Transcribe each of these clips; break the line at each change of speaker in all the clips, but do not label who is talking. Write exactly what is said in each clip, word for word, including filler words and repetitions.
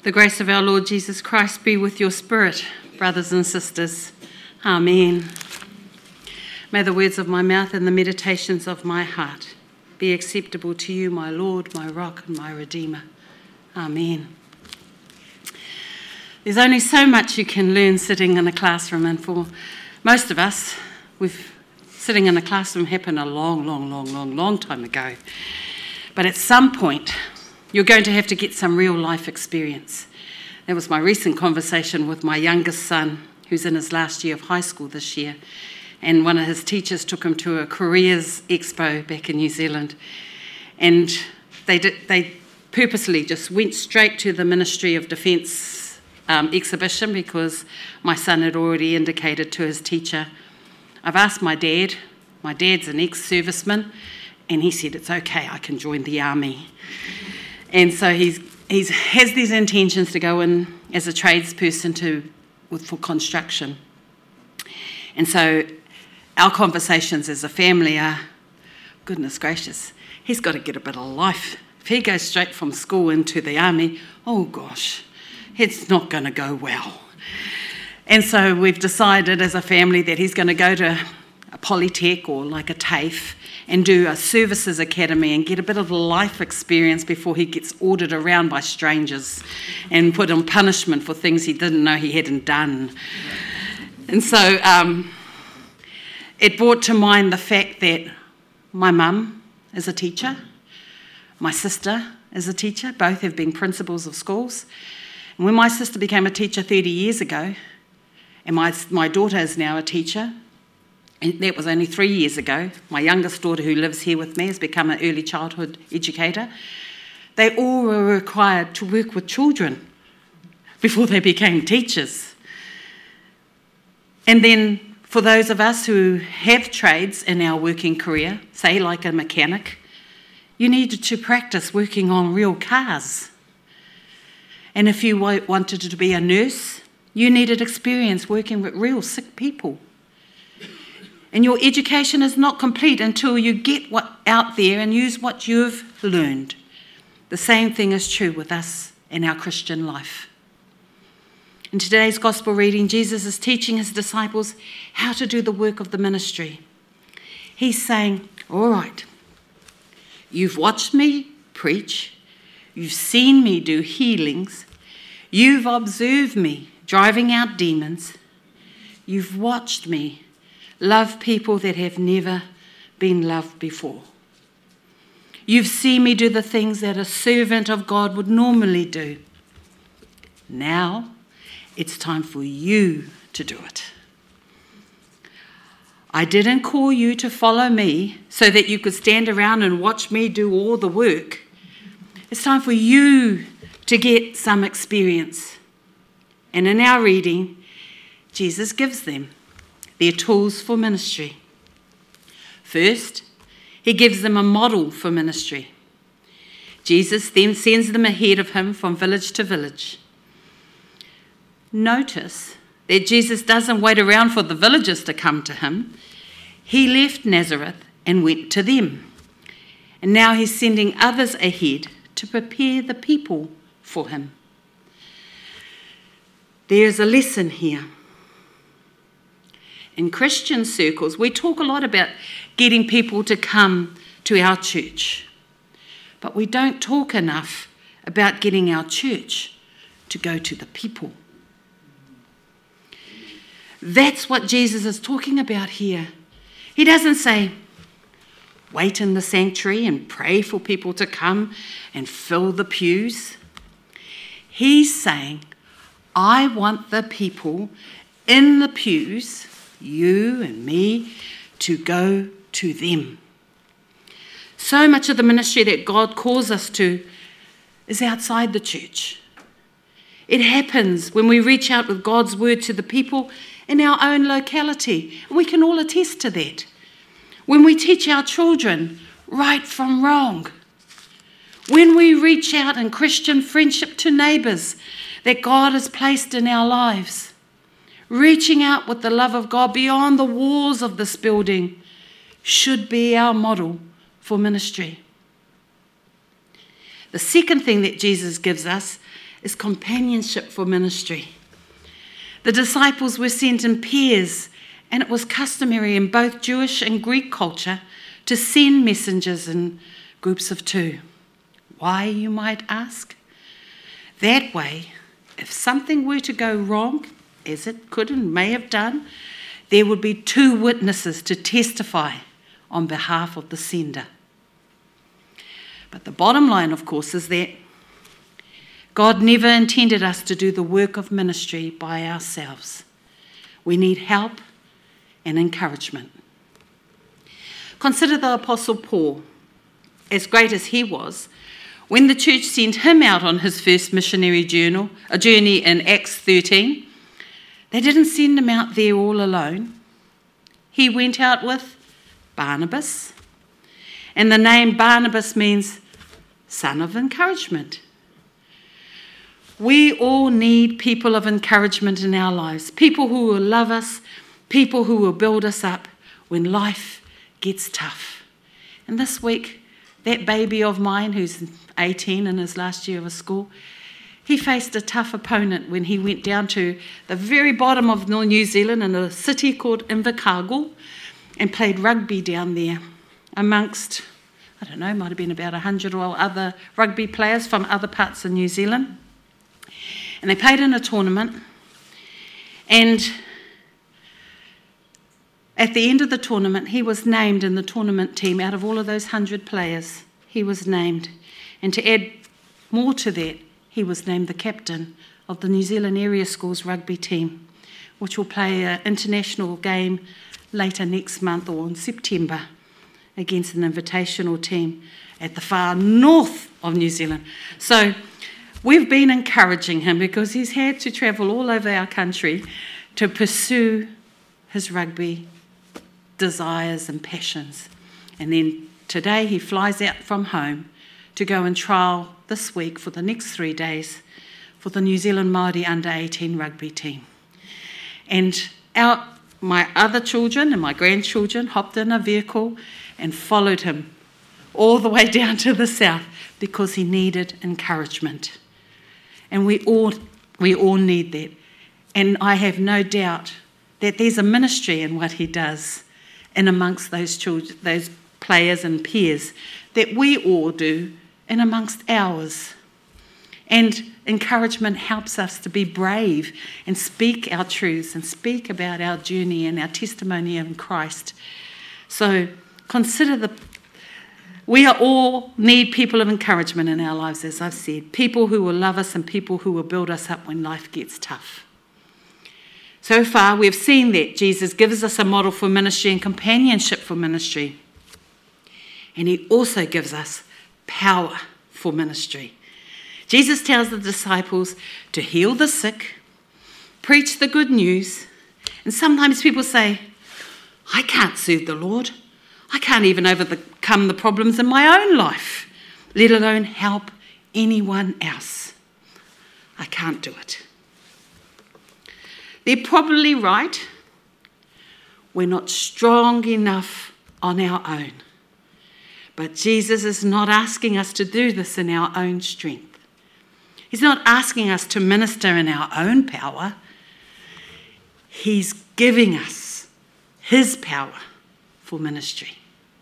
The grace of our Lord Jesus Christ be with your spirit, brothers and sisters. Amen. May the words of my mouth and the meditations of my heart be acceptable to you, my Lord, my rock and my Redeemer. Amen. There's only so much you can learn sitting in a classroom, and for most of us, we've sitting in a classroom happened a long, long, long, long, long time ago. But at some point, you're going to have to get some real life experience. That was my recent conversation with my youngest son, who's in his last year of high school this year. And one of his teachers took him to a careers expo back in New Zealand. And they did, they purposely just went straight to the Ministry of Defence um, exhibition because my son had already indicated to his teacher, I've asked my dad, my dad's an ex-serviceman, and he said, it's okay, I can join the army. And so he's he's has these intentions to go in as a tradesperson to with, for construction. And so our conversations as a family are, goodness gracious, he's got to get a bit of life. If he goes straight from school into the army, oh gosh, it's not going to go well. And so we've decided as a family that he's going to go to a Polytech or like a TAFE and do a services academy and get a bit of life experience before he gets ordered around by strangers and put on punishment for things he didn't know he hadn't done. And so um, it brought to mind the fact that my mum is a teacher, my sister is a teacher, both have been principals of schools. And when my sister became a teacher thirty years ago, and my, my daughter is now a teacher, and that was only three years ago. My youngest daughter, who lives here with me, has become an early childhood educator. They all were required to work with children before they became teachers. And then for those of us who have trades in our working career, say like a mechanic, you needed to practice working on real cars. And if you wanted to be a nurse, you needed experience working with real sick people. And your education is not complete until you get what out there and use what you've learned. The same thing is true with us in our Christian life. In today's gospel reading, Jesus is teaching his disciples how to do the work of the ministry. He's saying, all right, you've watched me preach, you've seen me do healings, you've observed me driving out demons, you've watched me love people that have never been loved before. You've seen me do the things that a servant of God would normally do. Now it's time for you to do it. I didn't call you to follow me so that you could stand around and watch me do all the work. It's time for you to get some experience. And in our reading, Jesus gives them their tools for ministry. First, he gives them a model for ministry. Jesus then sends them ahead of him from village to village. Notice that Jesus doesn't wait around for the villagers to come to him. He left Nazareth and went to them. And now he's sending others ahead to prepare the people for him. There's a lesson here. In Christian circles, we talk a lot about getting people to come to our church, but we don't talk enough about getting our church to go to the people. That's what Jesus is talking about here. He doesn't say, wait in the sanctuary and pray for people to come and fill the pews. He's saying, I want the people in the pews, you and me, to go to them. So much of the ministry that God calls us to is outside the church. It happens when we reach out with God's word to the people in our own locality. We can all attest to that. When we teach our children right from wrong. When we reach out in Christian friendship to neighbours that God has placed in our lives. Reaching out with the love of God beyond the walls of this building should be our model for ministry. The second thing that Jesus gives us is companionship for ministry. The disciples were sent in pairs, and it was customary in both Jewish and Greek culture to send messengers in groups of two. Why, you might ask? That way, if something were to go wrong, as it could and may have done, there would be two witnesses to testify on behalf of the sender. But the bottom line, of course, is that God never intended us to do the work of ministry by ourselves. We need help and encouragement. Consider the Apostle Paul. As great as he was, when the church sent him out on his first missionary journal, a journey in Acts thirteen, they didn't send him out there all alone. He went out with Barnabas, and the name Barnabas means son of encouragement. We all need people of encouragement in our lives, people who will love us, people who will build us up when life gets tough. And this week, that baby of mine who's eighteen in his last year of school, he faced a tough opponent when he went down to the very bottom of New Zealand in a city called Invercargill and played rugby down there amongst, I don't know, might have been about a hundred or other rugby players from other parts of New Zealand. And they played in a tournament. And at the end of the tournament, he was named in the tournament team. Out of all of those hundred players, he was named. And to add more to that, he was named the captain of the New Zealand Area Schools rugby team, which will play an international game later next month or in September against an invitational team at the far north of New Zealand. So we've been encouraging him because he's had to travel all over our country to pursue his rugby desires and passions. And then today he flies out from home to go and trial this week for the next three days for the New Zealand Māori under eighteen rugby team. And our, my other children and my grandchildren hopped in a vehicle and followed him all the way down to the south because he needed encouragement. And we all we all need that. And I have no doubt that there's a ministry in what he does and amongst those children, those players and peers that we all do and amongst ours. And encouragement helps us to be brave and speak our truths and speak about our journey and our testimony in Christ. So consider the We are all need people of encouragement in our lives, as I've said. People who will love us and people who will build us up when life gets tough. So far, we've seen that Jesus gives us a model for ministry and companionship for ministry. And he also gives us power for ministry. Jesus tells the disciples to heal the sick, preach the good news. And sometimes people say, I can't serve the Lord. I can't even overcome the problems in my own life, let alone help anyone else. I can't do it. They're probably right. We're not strong enough on our own. But Jesus is not asking us to do this in our own strength. He's not asking us to minister in our own power. He's giving us his power for ministry.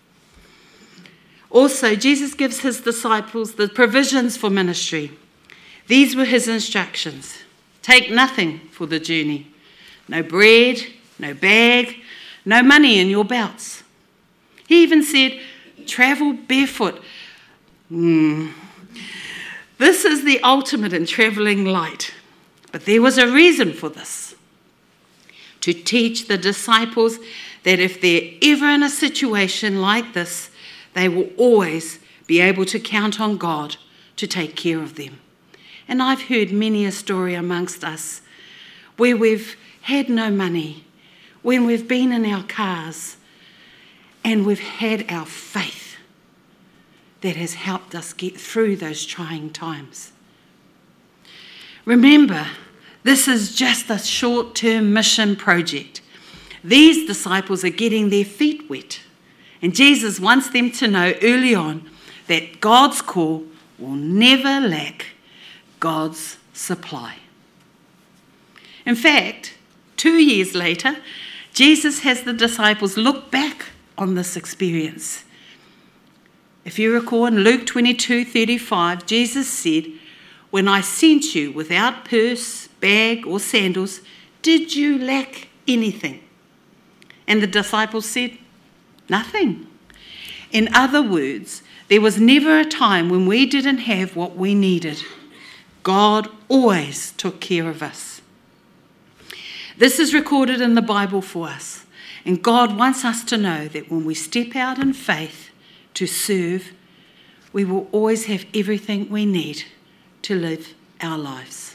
Also, Jesus gives his disciples the provisions for ministry. These were his instructions. Take nothing for the journey. No bread, no bag, no money in your belts. He even said, travel barefoot. Mm. This is the ultimate in travelling light. But there was a reason for this. To teach the disciples that if they're ever in a situation like this, they will always be able to count on God to take care of them. And I've heard many a story amongst us where we've had no money, when we've been in our cars, and we've had our faith that has helped us get through those trying times. Remember, this is just a short-term mission project. These disciples are getting their feet wet, and Jesus wants them to know early on that God's call will never lack God's supply. In fact, two years later, Jesus has the disciples look back on this experience. If you recall in Luke twenty-two thirty-five, Jesus said, "When I sent you without purse, bag, or sandals, did you lack anything?" And the disciples said, "Nothing." In other words, there was never a time when we didn't have what we needed. God always took care of us. This is recorded in the Bible for us, and God wants us to know that when we step out in faith to serve, we will always have everything we need to live our lives.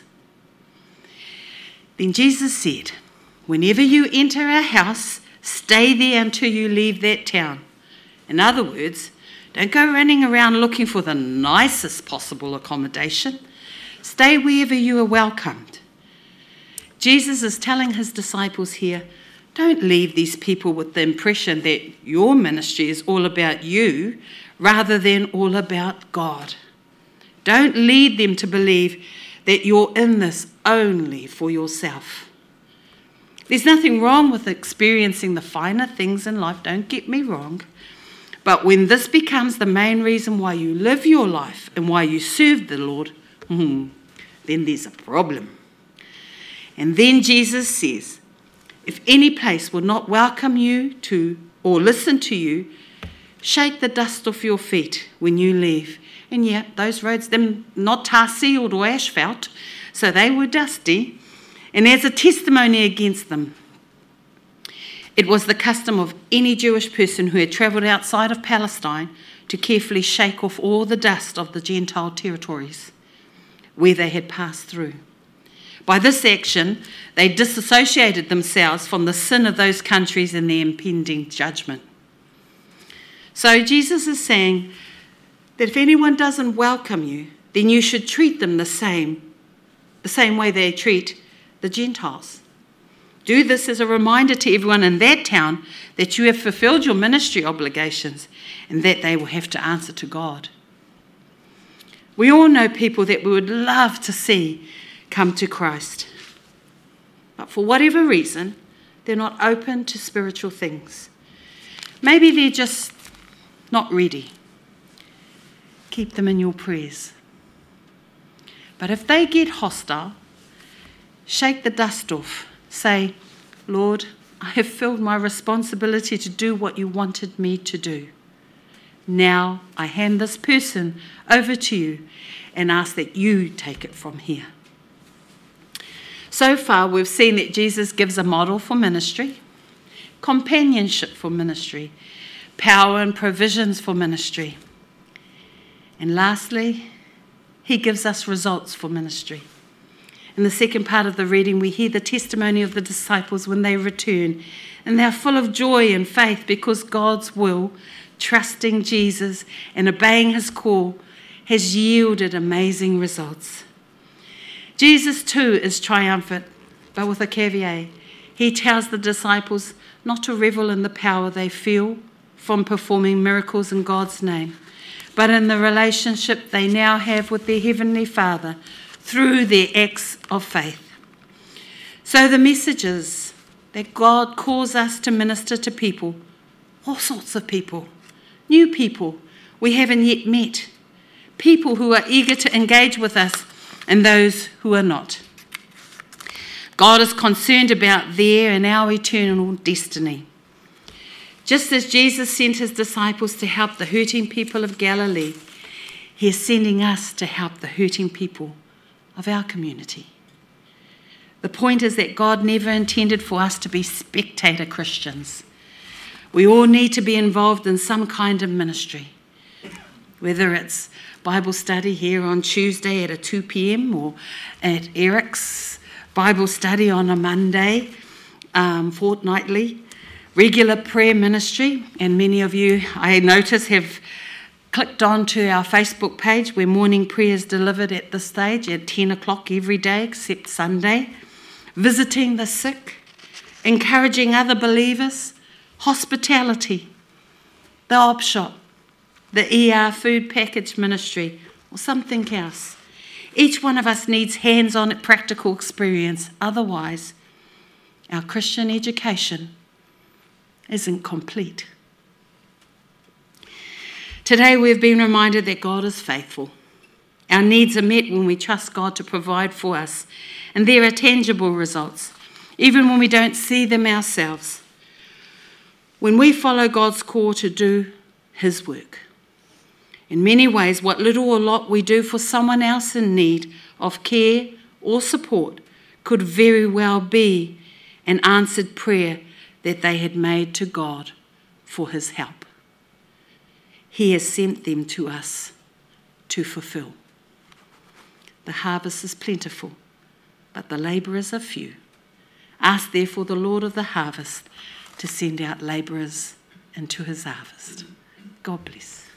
Then Jesus said, "Whenever you enter a house, stay there until you leave that town." In other words, don't go running around looking for the nicest possible accommodation. Stay wherever you are welcomed. Jesus is telling his disciples here, don't leave these people with the impression that your ministry is all about you rather than all about God. Don't lead them to believe that you're in this only for yourself. There's nothing wrong with experiencing the finer things in life, don't get me wrong. But when this becomes the main reason why you live your life and why you serve the Lord, hmm, then there's a problem. And then Jesus says, if any place will not welcome you to or listen to you, shake the dust off your feet when you leave. And yeah, those roads, they're not tar sealed or asphalt, so they were dusty. And as a testimony against them, it was the custom of any Jewish person who had travelled outside of Palestine to carefully shake off all the dust of the Gentile territories where they had passed through. By this action, they disassociated themselves from the sin of those countries and their impending judgment. So Jesus is saying that if anyone doesn't welcome you, then you should treat them the same, the same way they treat the Gentiles. Do this as a reminder to everyone in that town that you have fulfilled your ministry obligations and that they will have to answer to God. We all know people that we would love to see come to Christ, but for whatever reason, they're not open to spiritual things. Maybe they're just not ready. Keep them in your prayers. But if they get hostile, shake the dust off. Say, Lord, I have filled my responsibility to do what you wanted me to do. Now I hand this person over to you and ask that you take it from here. So far, we've seen that Jesus gives a model for ministry, companionship for ministry, power and provisions for ministry. And lastly, he gives us results for ministry. In the second part of the reading, we hear the testimony of the disciples when they return, and they're full of joy and faith because God's will, trusting Jesus and obeying his call, has yielded amazing results. Jesus too is triumphant, but with a caveat. He tells the disciples not to revel in the power they feel from performing miracles in God's name, but in the relationship they now have with their Heavenly Father through their acts of faith. So the message is that God calls us to minister to people, all sorts of people, new people we haven't yet met, people who are eager to engage with us and those who are not. God is concerned about their and our eternal destiny. Just as Jesus sent his disciples to help the hurting people of Galilee, he is sending us to help the hurting people of our community. The point is that God never intended for us to be spectator Christians. We all need to be involved in some kind of ministry, whether it's Bible study here on Tuesday at a two p.m. or at Eric's Bible study on a Monday, um, fortnightly, regular prayer ministry, and many of you, I notice, have clicked on to our Facebook page where morning prayer is delivered at this stage at ten o'clock every day except Sunday, visiting the sick, encouraging other believers, hospitality, the op shop, the E R food package ministry, or something else. Each one of us needs hands-on practical experience. Otherwise, our Christian education isn't complete. Today we've been reminded that God is faithful. Our needs are met when we trust God to provide for us, and there are tangible results, even when we don't see them ourselves. When we follow God's call to do his work. In many ways, what little or lot we do for someone else in need of care or support could very well be an answered prayer that they had made to God for his help. He has sent them to us to fulfill. The harvest is plentiful, but the labourers are few. Ask therefore the Lord of the harvest to send out labourers into his harvest. God bless.